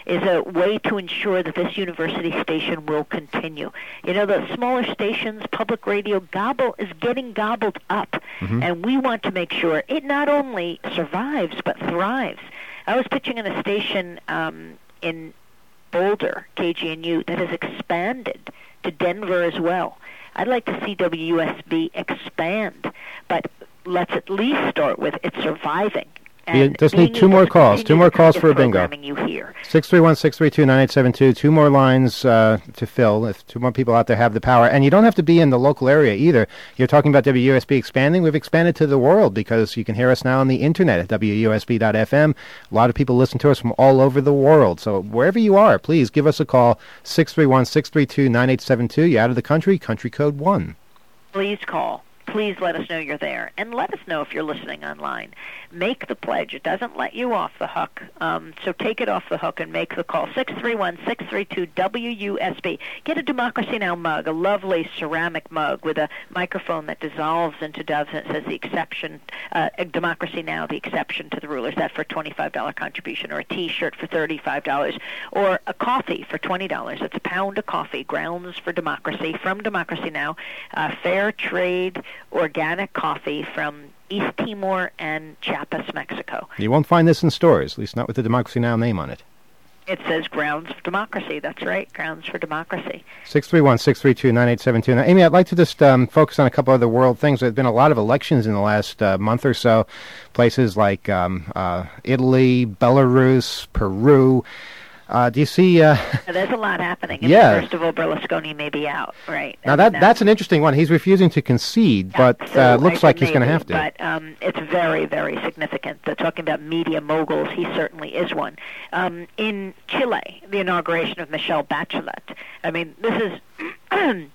is a way to ensure that this university station will continue. You know, the smaller stations, public radio, gobble is getting gobbled up, mm-hmm. and we want to make sure it not only survives but thrives. I was pitching in a station um, in Boulder, K G N U, that has expanded to Denver as well. I'd like to see W U S B expand, but let's at least start with it surviving. You just need two more calls. Two more calls for a bingo. six three one, six three two, nine eight seven two. Two more lines uh, to fill if two more people out there have the power. And you don't have to be in the local area either. You're talking about W U S B expanding. We've expanded to the world because you can hear us now on the internet at W U S B dot F M. A lot of people listen to us from all over the world. So wherever you are, please give us a call. six three one, six three two, nine eight seven two. You're out of the country, country code one. Please call. Please let us know you're there. And let us know if you're listening online. Make the pledge. It doesn't let you off the hook. Um, so take it off the hook and make the call. six three one, six three two, W U S B. Get a Democracy Now! Mug, a lovely ceramic mug with a microphone that dissolves into doves and it says the exception, uh, Democracy Now!, the exception to the rulers. That for a twenty-five dollars contribution, or a T-shirt for thirty-five dollars, or a coffee for twenty dollars. It's a pound of coffee, Grounds for Democracy, from Democracy Now!, uh, fair trade, organic coffee from East Timor and Chiapas, Mexico. You won't find this in stores, at least not with the Democracy Now! Name on it. It says Grounds for Democracy. That's right, Grounds for Democracy. six three one, six three two, nine eight seven two. Now, Amy, I'd like to just um, focus on a couple other world things. There have been a lot of elections in the last uh, month or so. Places like um, uh, Italy, Belarus, Peru. Uh, do you see... Uh, There's a lot happening. I yeah. mean, first of all, Berlusconi may be out, right? Now, that, that's an interesting one. He's refusing to concede, yeah, but so uh, looks like he's going to have to. But um, it's very, very significant. They're talking about media moguls. He certainly is one. Um, in Chile, the inauguration of Michelle Bachelet. I mean, this is...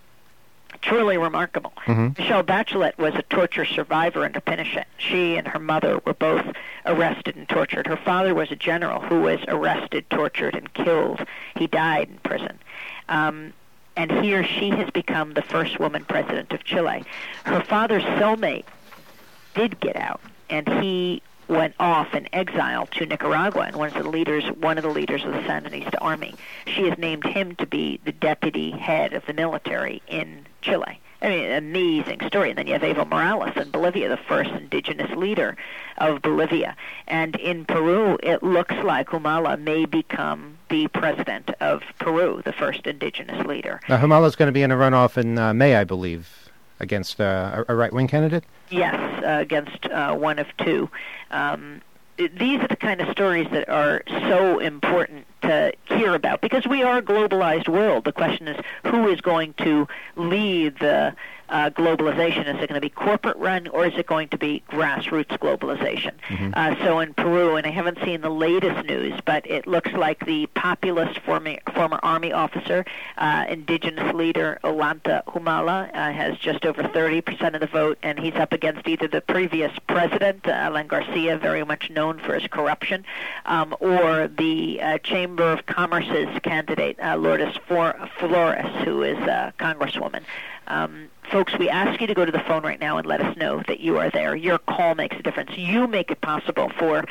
truly remarkable. Mm-hmm. Michelle Bachelet was a torture survivor under Pinochet. She and her mother were both arrested and tortured. Her father was a general who was arrested, tortured, and killed. He died in prison. Um, and here she has become the first woman president of Chile. Her father's cellmate did get out, and he went off in exile to Nicaragua, and one of the leaders, one of the leaders of the Sandinista army. She has named him to be the deputy head of the military in Chile. I mean, an amazing story. And then you have Evo Morales in Bolivia, the first indigenous leader of Bolivia. And in Peru, it looks like Humala may become the president of Peru, the first indigenous leader. Now, Humala's going to be in a runoff in uh, May, I believe, against uh, a right-wing candidate? Yes, uh, against uh, one of two. Um, these are the kind of stories that are so important to hear about, because we are a globalized world. The question is, who is going to lead the uh, globalization? Is it going to be corporate-run, or is it going to be grassroots globalization? Mm-hmm. Uh, so in Peru, and I haven't seen the latest news, but it looks like the populist former, former army officer, uh, indigenous leader Ollanta Humala, uh, has just over thirty percent of the vote, and he's up against either the previous president, uh, Alan Garcia, very much known for his corruption, um, or the uh, Chamber of Commerce's candidate, uh, Lourdes Flores, who is a congresswoman. Um, folks, we ask you to go to the phone right now and let us know that you are there. Your call makes a difference. You make it possible for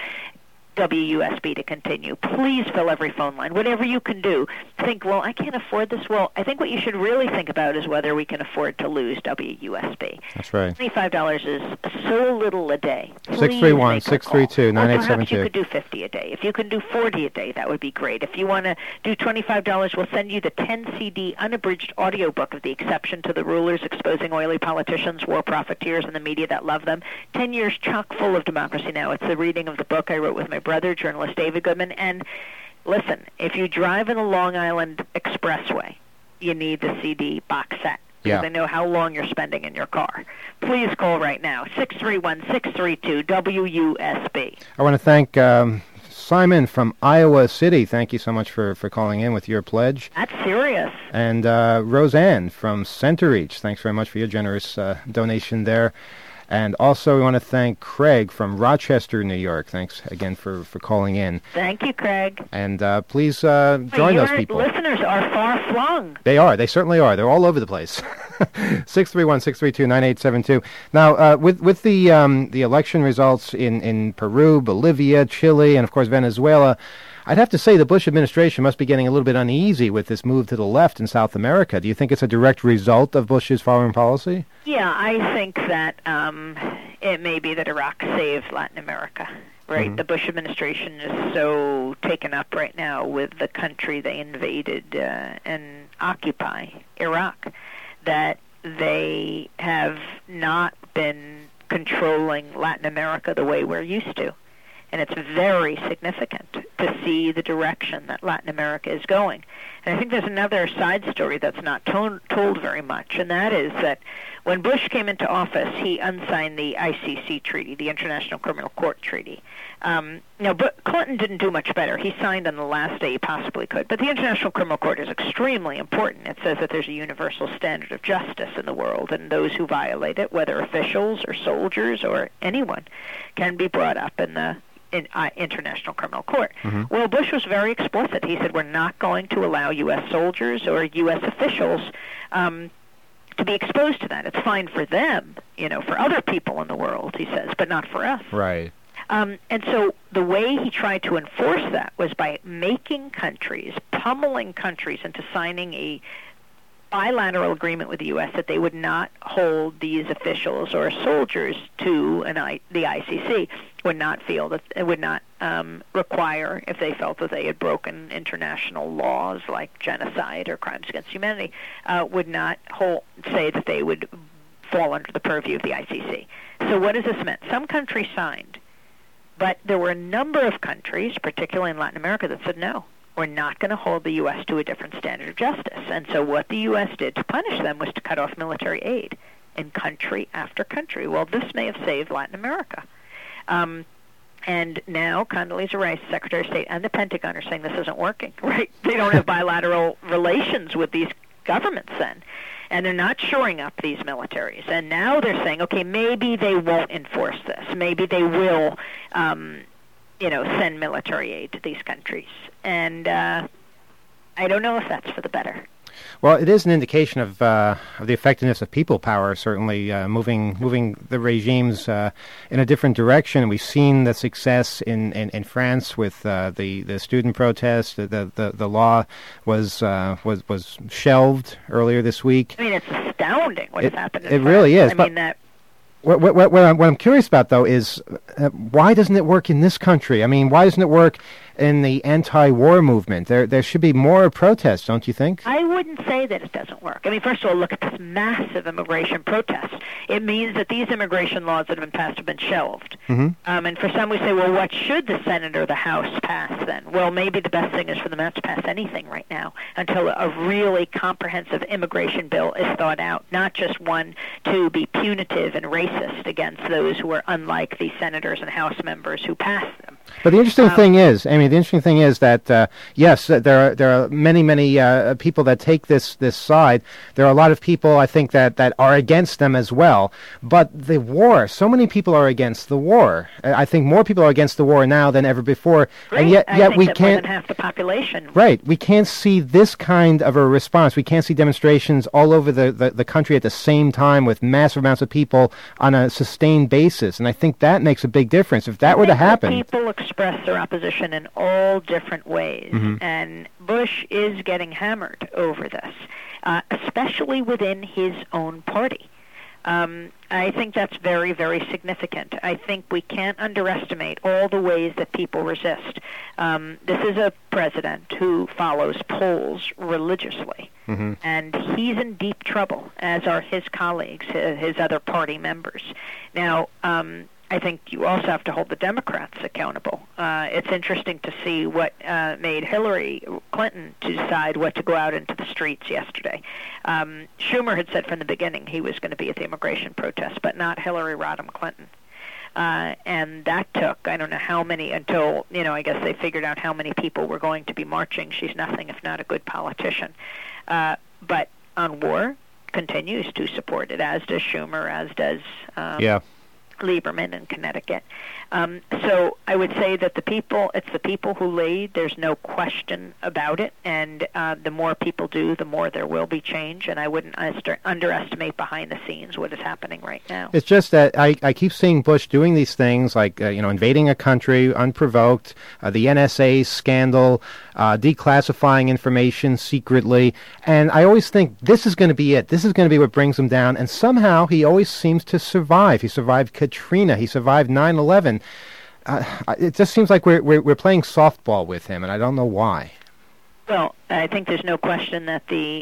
W U S B to continue. Please fill every phone line. Whatever you can do. Think, well, I can't afford this. Well, I think what you should really think about is whether we can afford to lose W U S B. That's right. twenty-five dollars is so little a day. six three one, six three two, nine eight seven two. Perhaps you could do fifty a day. If you can do forty a day, that would be great. If you want to do twenty-five dollars, we'll send you the ten C D unabridged audiobook of The Exception to the Rulers, Exposing Oily Politicians, War Profiteers, and the Media That Love Them. Ten years chock full of Democracy Now! It's the reading of the book I wrote with my brother, journalist David Goodman. And listen, if you drive in the Long Island Expressway, you need the C D box set. Because yeah. I know how long you're spending in your car. Please call right now, six three one, six three two, W U S B. I want to thank um, Simon from Iowa City. Thank you so much for, for calling in with your pledge. That's serious. And uh, Roseanne from Centereach. Thanks very much for your generous uh, donation there. And also we want to thank Craig from Rochester, New York. Thanks again for, for calling in. Thank you, Craig. And uh, please uh, join Your those people. listeners are far-flung. They are. They certainly are. They're all over the place. six three one, six three two, nine eight seven two. Now, uh, with with the um, the election results in, in Peru, Bolivia, Chile, and, of course, Venezuela, I'd have to say the Bush administration must be getting a little bit uneasy with this move to the left in South America. Do you think it's a direct result of Bush's foreign policy? Yeah, I think that um, it may be that Iraq saved Latin America. Right, mm-hmm. The Bush administration is so taken up right now with the country they invaded uh, and occupy, Iraq, that they have not been controlling Latin America the way we're used to. And it's very significant to see the direction that Latin America is going. And I think there's another side story that's not to- told very much, and that is that when Bush came into office, he unsigned the I C C treaty, the International Criminal Court Treaty. Um, now, but Clinton didn't do much better. He signed on the last day he possibly could. But the International Criminal Court is extremely important. It says that there's a universal standard of justice in the world, and those who violate it, whether officials or soldiers or anyone, can be brought up in the in, uh, International Criminal Court. Mm-hmm. Well, Bush was very explicit. He said, we're not going to allow U S soldiers or U S officials um, to be exposed to that. It's fine for them, you know, for other people in the world, he says, but not for us. Right. Um, and so the way he tried to enforce that was by making countries, pummeling countries into signing a bilateral agreement with the U S that they would not hold these officials or soldiers to an I, the I C C, would not feel that it would not um, require, if they felt that they had broken international laws like genocide or crimes against humanity, uh, would not hold, say that they would fall under the purview of the I C C. So what does this mean? Some countries signed, but there were a number of countries, particularly in Latin America, that said no. We're not going to hold the U S to a different standard of justice. And so what the U S did to punish them was to cut off military aid in country after country. Well, this may have saved Latin America. Um, and now Condoleezza Rice, Secretary of State, and the Pentagon are saying this isn't working, right? They don't have bilateral relations with these governments then. And they're not shoring up these militaries. And now they're saying, okay, maybe they won't enforce this. Maybe they will um, you know, send military aid to these countries. And uh, I don't know if that's for the better. Well, it is an indication of, uh, of the effectiveness of people power, certainly uh, moving moving the regimes uh, in a different direction. We've seen the success in, in, in France with uh, the, the student protests. The, the, the law was uh, was was shelved earlier this week. I mean, it's astounding what it, has happened in It France. really is. I but mean, that... What, what, what, I'm, what I'm curious about, though, is uh, why doesn't it work in this country? I mean, why doesn't it work in the anti-war movement? There there should be more protests, don't you think? I wouldn't say that it doesn't work. I mean, first of all, look at this massive immigration protest. It means that these immigration laws that have been passed have been shelved. Mm-hmm. Um, and for some, we say, well, what should the Senate or the House pass then? Well, maybe the best thing is for them not to pass anything right now until a really comprehensive immigration bill is thought out, not just one to be punitive and racist against those who are unlike the senators and House members who passed them. But the interesting um, thing is, I mean, the interesting thing is that uh, yes, there are there are many many uh, people that take this this side. There are a lot of people, I think, that, that are against them as well. But the war, so many people are against the war. I think more people are against the war now than ever before, Great. and yet I yet think we that can't. More than half the population. Right, we can't see this kind of a response. We can't see demonstrations all over the, the, the country at the same time with massive amounts of people on a sustained basis, and I think that makes a big difference. If that I were to think that happen, people express their opposition in all different ways, mm-hmm. and Bush is getting hammered over this, uh, especially within his own party. Um, I think that's very, very significant. I think we can't underestimate all the ways that people resist. Um, this is a president who follows polls religiously, mm-hmm. and he's in deep trouble, as are his colleagues, his other party members. Now, um, I think you also have to hold the Democrats accountable. Uh, it's interesting to see what uh, made Hillary Clinton to decide what to go out into the streets yesterday. Um, Schumer had said from the beginning he was going to be at the immigration protest, but not Hillary Rodham Clinton. Uh, and that took, I don't know how many, until, you know, I guess they figured out how many people were going to be marching. She's nothing if not a good politician. Uh, but on war, continues to support it, as does Schumer, as does... Um, yeah. Lieberman in Connecticut. Um, so I would say that the people, it's the people who lead. There's no question about it. And uh, the more people do, the more there will be change. And I wouldn't under- underestimate behind the scenes what is happening right now. It's just that I, I keep seeing Bush doing these things like, uh, you know, invading a country unprovoked, uh, the N S A scandal, uh, declassifying information secretly. And I always think this is going to be it. This is going to be what brings him down. And somehow he always seems to survive. He survived Katrina. He survived nine eleven. Uh, it just seems like we're, we're we're playing softball with him, and I don't know why. Well, I think there's no question that the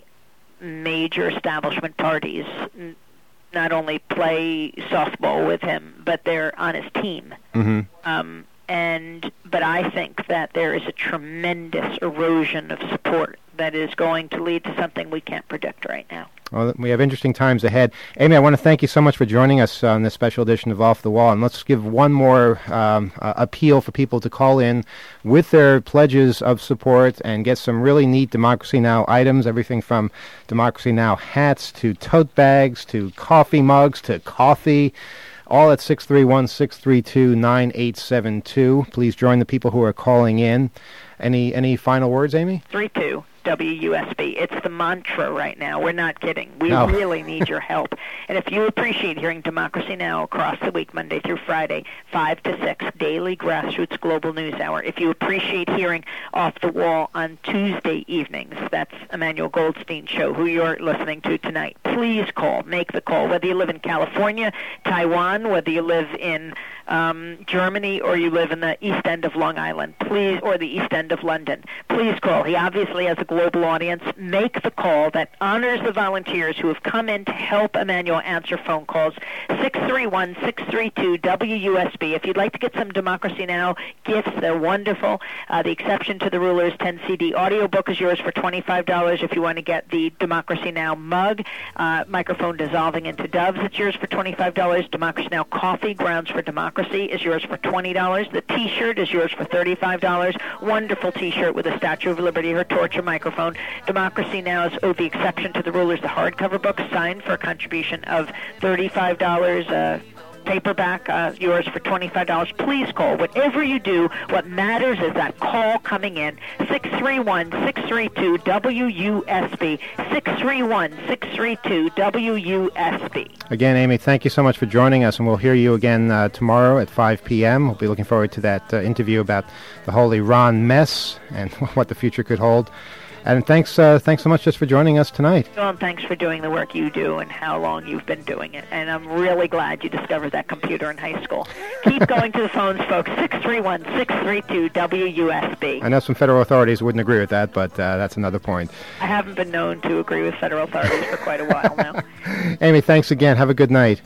major establishment parties n- not only play softball with him, but they're on his team. Mm-hmm. Um, and but I think that there is a tremendous erosion of support that is going to lead to something we can't predict right now. Well, we have interesting times ahead. Amy, I want to thank you so much for joining us on this special edition of Off the Wall. And let's give one more um, uh, appeal for people to call in with their pledges of support and get some really neat Democracy Now! Items, everything from Democracy Now! Hats to tote bags to coffee mugs to coffee, all at six three one, six three two, nine eight seven two. Please join the people who are calling in. Any any final words, Amy? three two W U S B. It's the mantra right now. We're not kidding. We no. really need your help. And if you appreciate hearing Democracy Now! Across the week, Monday through Friday, five to six, daily grassroots global news hour. If you appreciate hearing Off the Wall on Tuesday evenings, that's Emmanuel Goldstein's show, who you're listening to tonight, please call. Make the call. Whether you live in California, Taiwan, whether you live in um, Germany, or you live in the East End of Long Island, please, or the East End of London, please call. He obviously has a global audience. Make the call that honors the volunteers who have come in to help Emmanuel answer phone calls. six three one, six three two, W U S B. If you'd like to get some Democracy Now! Gifts, they're wonderful. Uh, the Exception to the Rulers ten C D audiobook is yours for twenty-five dollars. If you want to get the Democracy Now! Mug, uh, microphone dissolving into doves, it's yours for twenty-five dollars. Democracy Now! Coffee, Grounds for Democracy, is yours for twenty dollars. The T-shirt is yours for thirty-five dollars. Wonderful T-shirt with a Statue of Liberty, her torch, a microphone. Democracy Now's Oh, the Exception to the Rulers, the hardcover book, signed for a contribution of thirty-five dollars. Uh, paperback, uh, yours for twenty-five dollars. Please call. Whatever you do, what matters is that call coming in. six three one, six three two, W U S B. six three one, six three two, W U S B. Again, Amy, thank you so much for joining us, and we'll hear you again uh, tomorrow at five p.m. We'll be looking forward to that uh, interview about the whole Iran mess and what the future could hold. And thanks uh, thanks so much just for joining us tonight. Well, and thanks for doing the work you do and how long you've been doing it. And I'm really glad you discovered that computer in high school. Keep going to the phones, folks. six three one, six three two, W U S B. I know some federal authorities wouldn't agree with that, but uh, that's another point. I haven't been known to agree with federal authorities for quite a while now. Amy, thanks again. Have a good night.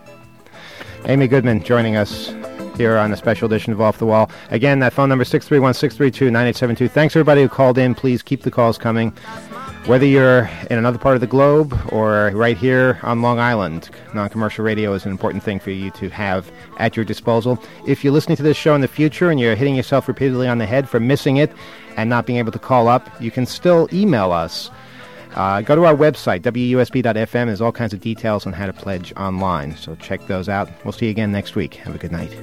Amy Goodman joining us here on a special edition of Off the Wall. Again, that phone number is six three one, six three two, nine eight seven two. Thanks, everybody who called in. Please keep the calls coming. Whether you're in another part of the globe or right here on Long Island, non-commercial radio is an important thing for you to have at your disposal. If you're listening to this show in the future and you're hitting yourself repeatedly on the head for missing it and not being able to call up, you can still email us. Uh, go to our website, W U S B dot F M. There's all kinds of details on how to pledge online, so check those out. We'll see you again next week. Have a good night.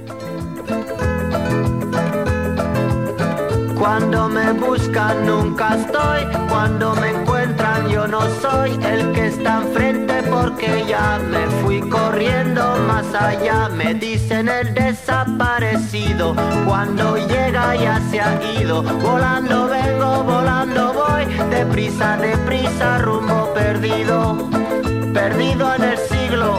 Cuando me buscan nunca estoy, cuando me encuentran yo no soy el que está enfrente porque ya me fui corriendo más allá. Me dicen el desaparecido, cuando llega ya se ha ido. Volando vengo, volando voy, deprisa, deprisa, rumbo perdido, perdido en el siglo,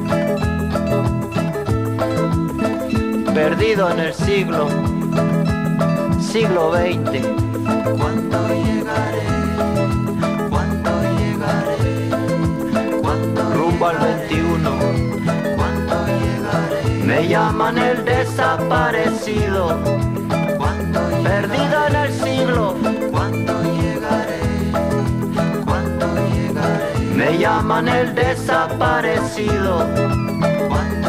perdido en el siglo. Siglo veinte. ¿Cuándo llegaré? ¿Cuándo llegaré? ¿Cuándo rumbo al veintiuno? ¿Cuándo llegaré? Me llaman el desaparecido. ¿Cuándo perdido en el siglo? ¿Cuándo llegaré? ¿Cuándo llegaré? Me llaman el desaparecido. ¿Cuándo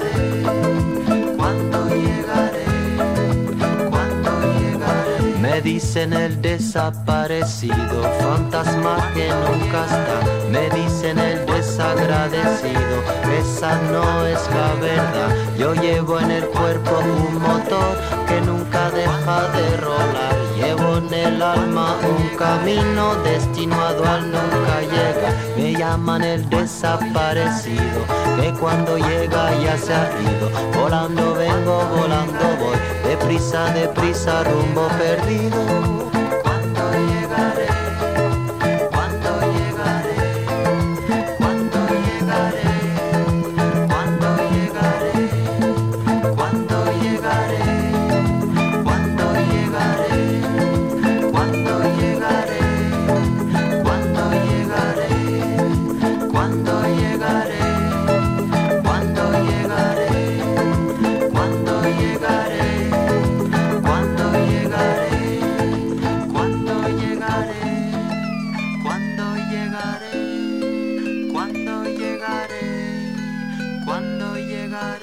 llegaré? ¿Cuándo llegaré? Me dicen el desaparecido, fantasma que nunca está. Me dicen el desagradecido, esa no es la verdad. Yo llevo en el cuerpo un motor que nunca deja de rolar. Llevo en el alma un camino destinado al nunca llega. Me llaman el desaparecido, que cuando llega ya se ha ido. Volando vengo, volando voy, deprisa, deprisa, rumbo perdido. ¿Cuándo llegaré? ¿Cuándo llegaré? ¿Cuándo llegaré? ¿Cuándo llegaré? ¿Cuándo llegaré? ¿Cuándo llegaré? ¿Cuándo llegaré? ¿Cuándo llegaré? ¿Cuándo llegaré? ¿Cuándo llegaré? ¿Cuándo llegaré? ¿Cuándo llegaré? ¿Cuándo llegaré? ¿Cuándo llegaré? ¿Cuándo llegaré? ¿Cuándo llegaré?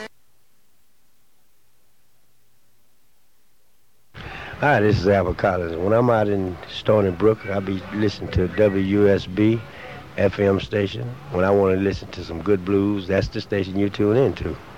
Hi, this is Albert Collins. When I'm out in Stony Brook, I'll be listening to W S B F M station. When I want to listen to some good blues, that's the station you tune into.